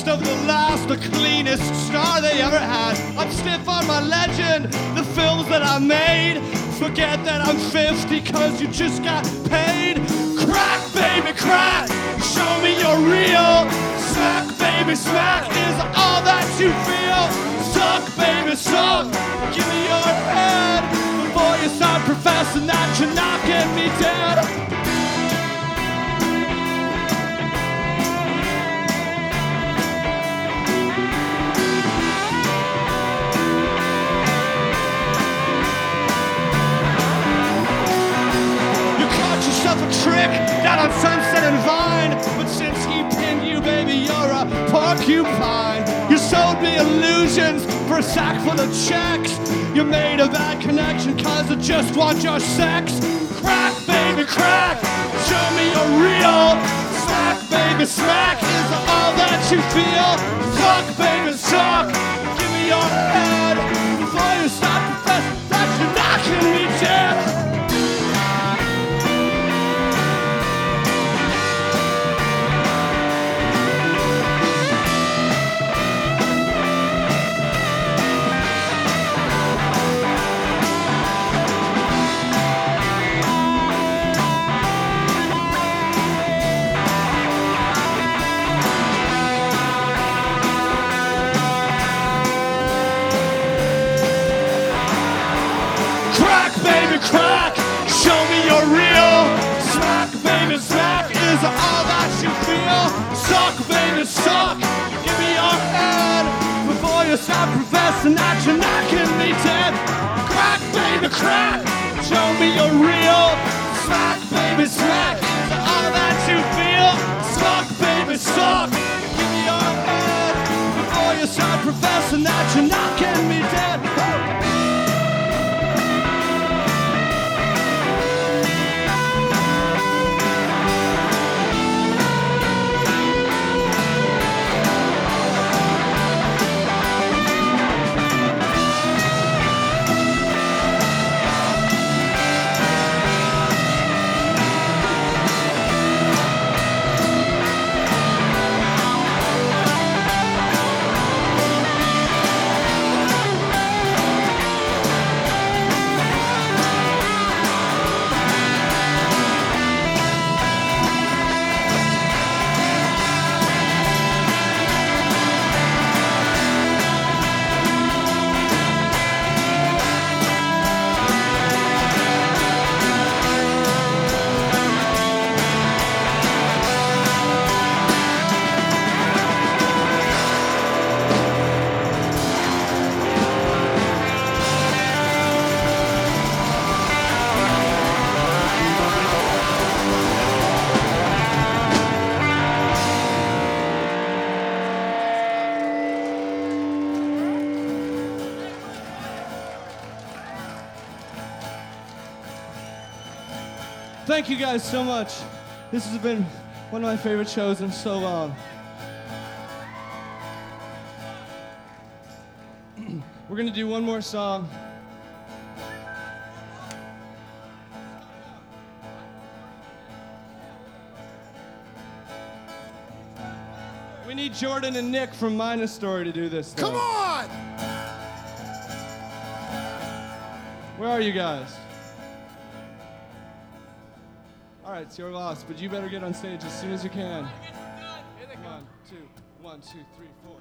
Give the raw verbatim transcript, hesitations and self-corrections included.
of the last, the cleanest star they ever had. I'm stiff on my legend, the films that I made. Forget that I'm fifty cause you just got paid. Crack, baby, crack, show me you're real. Smack, baby, smack is all that you feel. Suck, baby, suck, give me your head before you start professing that you're knocking me dead. A trick down on Sunset and Vine, but since he pinned you, baby, you're a porcupine. You sold me illusions for a sack full of checks. You made a bad connection cause I just want your sex. Crack, baby, crack, show me you're real. Smack, baby, smack is all that you feel. Suck, baby, suck, give me your head before you stop professing that you're knocking me dead. Crack, show me you're real. Smack, baby, smack is all that you feel. Suck, baby, suck, give me your head before you stop professing that you're knocking me dead. Crack, baby, crack, show me you're real. Smack, baby, smack is all that you feel. Suck, baby, suck, give me your head before you start professing that you're knocking me dead. Thank you guys so much. This has been one of my favorite shows in so long. We're gonna do one more song. We need Jordan and Nick from Minus Story to do this. Though. Come on! Where are you guys? All right, so you're lost, but you better get on stage as soon as you can. One, two, one, two, three, four.